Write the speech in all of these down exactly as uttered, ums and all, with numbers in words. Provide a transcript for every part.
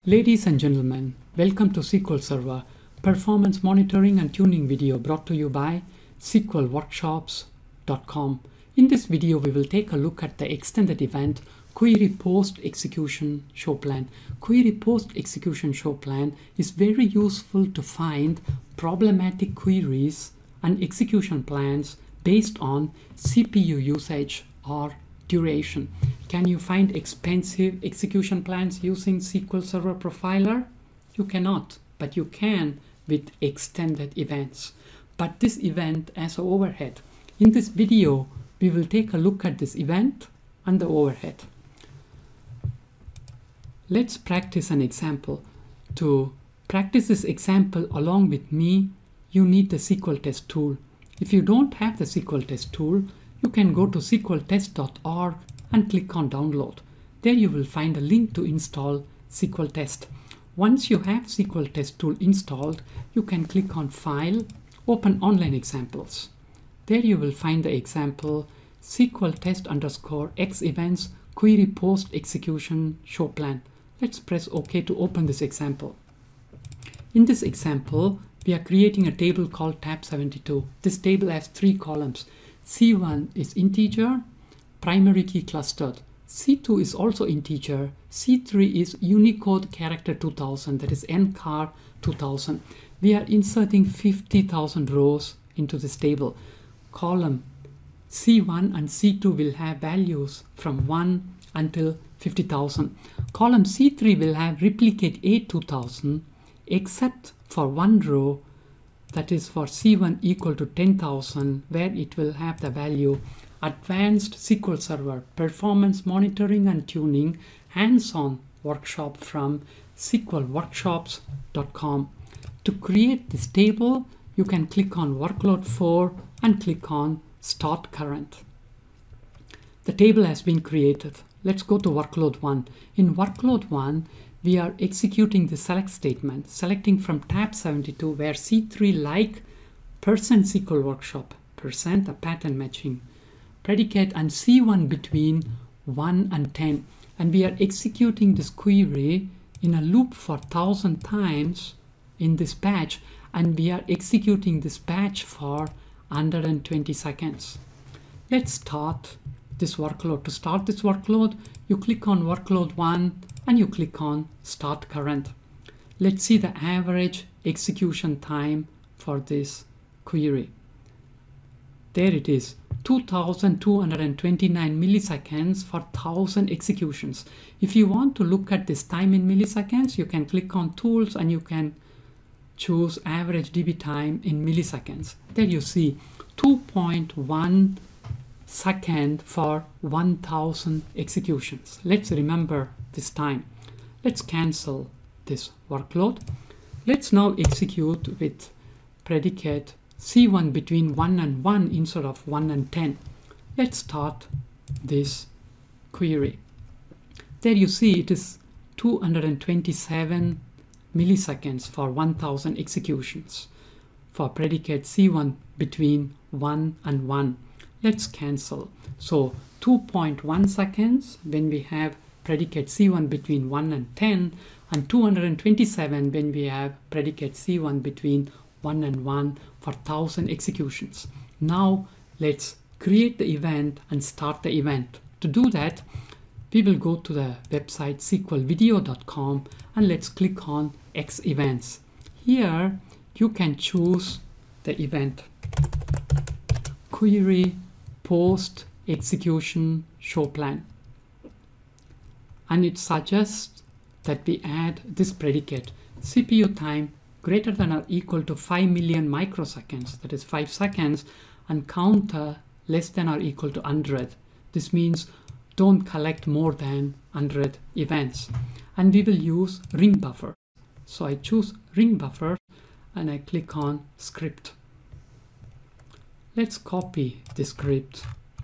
Ladies and gentlemen, welcome to S Q L Server Performance Monitoring and Tuning video brought to you by S Q L workshops dot com. In this video, we will take a look at the extended event Query Post Execution Show Plan. Query Post Execution Show Plan is very useful to find problematic queries and execution plans based on C P U usage or duration. Can you find expensive execution plans using S Q L Server Profiler? You cannot, but you can with extended events. But this event has an overhead. In this video, we will take a look at this event and the overhead. Let's practice an example. To practice this example along with me, you need the S Q L Test tool. If you don't have the S Q L Test tool, you can go to S Q L test dot org and click on download. There you will find a link to install S Q L Test. Once you have S Q L Test tool installed, you can click on File, Open Online Examples. There you will find the example S Q L Test underscore X events Query Post Execution Show Plan. Let's press OK to open this example. In this example, we are creating a table called tab seventy-two. This table has three columns. C one is integer, primary key clustered. C two is also integer. C three is Unicode character two thousand, that is N C A R two thousand. We are inserting fifty thousand rows into this table. Column C one and C two will have values from one until fifty thousand. Column C three will have replicate A two thousand except for one row, that is for C one equal to ten thousand, where it will have the value Advanced S Q L Server Performance Monitoring and Tuning Hands-on Workshop from S Q L workshops dot com. To create this table, you can click on Workload four and click on Start Current. The table has been created. Let's go to Workload one. In Workload one, we are executing the select statement, selecting from tab seventy-two, where C three like percent S Q L workshop, percent a pattern matching, predicate, and C one between one and ten. And we are executing this query in a loop for one thousand times in this batch, and we are executing this batch for one hundred twenty seconds. Let's start this workload. To start this workload, you click on Workload one and you click on Start Current. Let's see the average execution time for this query. There it is, two thousand two hundred twenty-nine milliseconds for one thousand executions. If you want to look at this time in milliseconds, you can click on Tools and you can choose Average D B time in milliseconds. There you see two point one second for one thousand executions. Let's remember this time. Let's cancel this workload. Let's now execute with predicate C one between one and one instead of one and ten. Let's start this query. There you see it is two hundred twenty-seven milliseconds for one thousand executions for predicate C one between one and one. Let's cancel. So two point one seconds when we have predicate C one between one and ten, and two hundred twenty-seven when we have predicate C one between one and one for one thousand executions. Now let's create the event and start the event. To do that, we will go to the website S Q L video dot com and let's click on X events. Here you can choose the event Query Post Execution Show Plan, and it suggests that we add this predicate C P U time greater than or equal to five million microseconds, that is five seconds, and counter less than or equal to one hundred. This means don't collect more than one hundred events. And we will use ring buffer. So I choose ring buffer and I click on script. Let's copy the script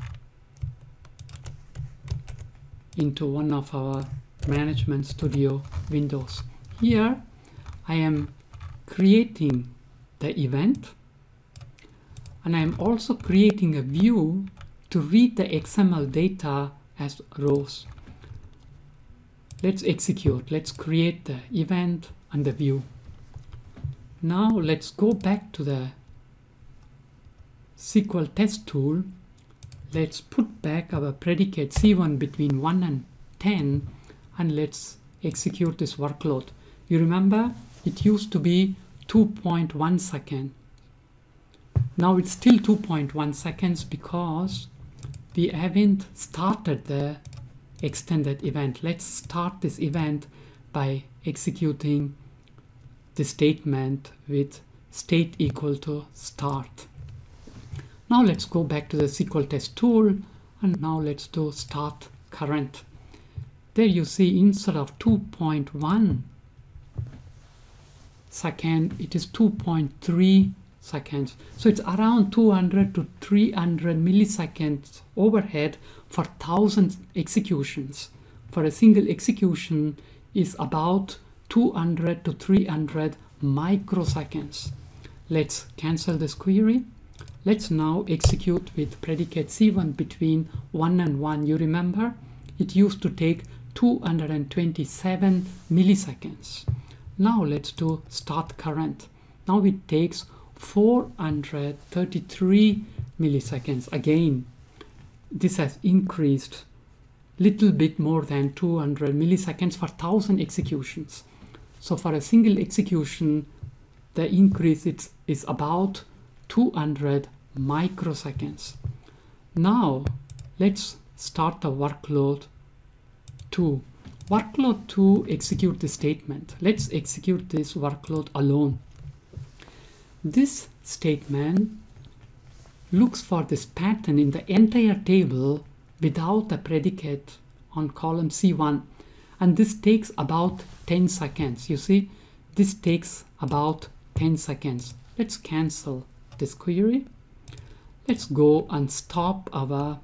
into one of our Management Studio windows. Here I am creating the event, and I am also creating a view to read the X M L data as rows. let's execute. Let's create the event and the view. Now let's go back to the S Q L test tool. Let's put back our predicate C one between one and ten, and let's execute this workload. You remember it used to be two point one seconds. Now it's still two point one seconds because we haven't started the extended event. Let's start this event by executing the statement with state equal to start. Now let's go back to the S Q L test tool, and now let's do start current. There you see instead of two point one second, it is two point three seconds. So it's around two hundred to three hundred milliseconds overhead for one thousand executions. For a single execution is about two hundred to three hundred microseconds. Let's cancel this query. Let's now execute with predicate C one between one and one. You remember it used to take two hundred twenty-seven milliseconds. Now let's do start current. Now it takes four hundred thirty-three milliseconds. Again, this has increased little bit more than two hundred milliseconds for one thousand executions. So for a single execution, the increase is, is about two hundred microseconds. Now let's start the workload two. Workload two execute the statement. Let's execute this workload alone. This statement looks for this pattern in the entire table without a predicate on column C one, and this takes about ten seconds. You see, this takes about ten seconds. Let's cancel this query. Let's go and stop our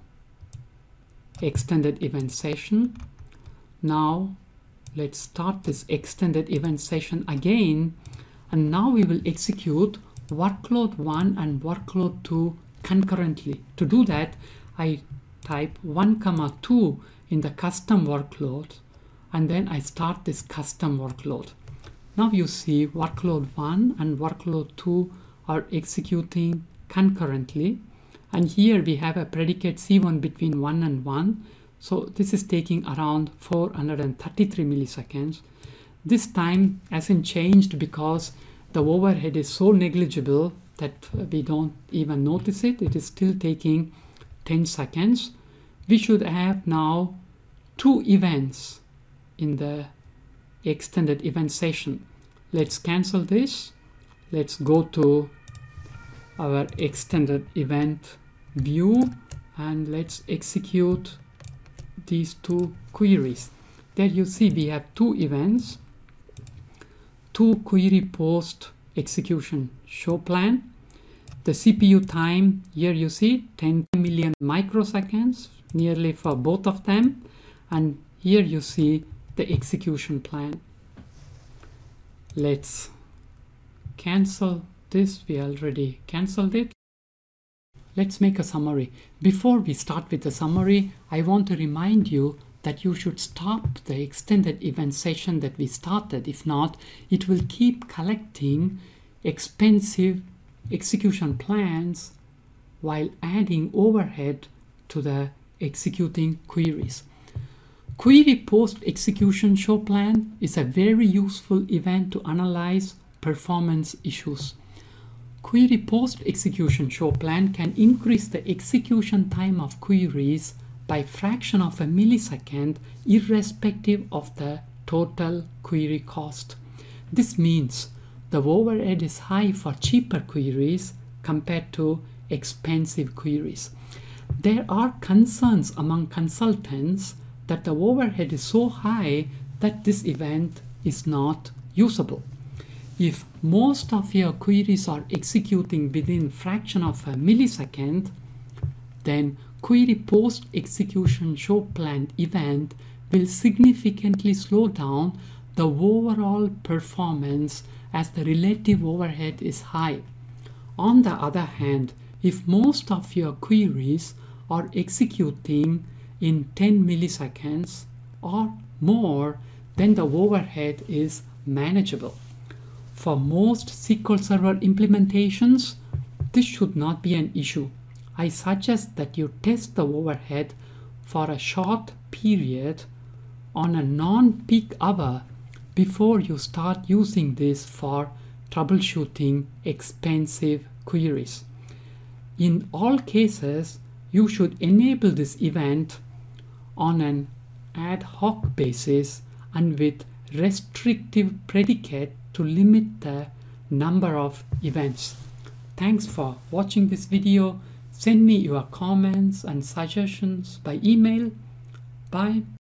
extended event session. Now let's start this extended event session again, and now we will execute workload one and workload two concurrently. To do that, I type one comma two in the custom workload, and then I start this custom workload. Now you see workload one and workload two are executing concurrently, and here we have a predicate C one between one and one. So this is taking around four hundred thirty-three milliseconds. This time hasn't changed because the overhead is so negligible that we don't even notice it. It is still taking ten seconds. We should have now two events in the extended event session. Let's cancel this. Let's go to our extended event view, and let's execute these two queries. There you see we have two events, two query post execution show plan. The C P U time, here you see ten million microseconds, nearly for both of them, and here you see the execution plan. Let's cancel this. We already canceled it. Let's make a summary. Before we start with the summary, I want to remind you that you should stop the extended event session that we started. If not, it will keep collecting expensive execution plans while adding overhead to the executing queries. Query post execution show plan is a very useful event to analyze performance issues. Query post execution show plan can increase the execution time of queries by fraction of a millisecond irrespective of the total query cost. This means the overhead is high for cheaper queries compared to expensive queries. There are concerns among consultants that the overhead is so high that this event is not usable. If most of your queries are executing within fraction of a millisecond, then query post execution show plan event will significantly slow down the overall performance as the relative overhead is high. On the other hand, if most of your queries are executing in ten milliseconds or more, then the overhead is manageable. For most S Q L Server implementations, this should not be an issue. I suggest that you test the overhead for a short period on a non-peak hour before you start using this for troubleshooting expensive queries. In all cases, you should enable this event on an ad hoc basis and with restrictive predicate to limit the number of events. Thanks for watching this video. Send me your comments and suggestions by email. Bye.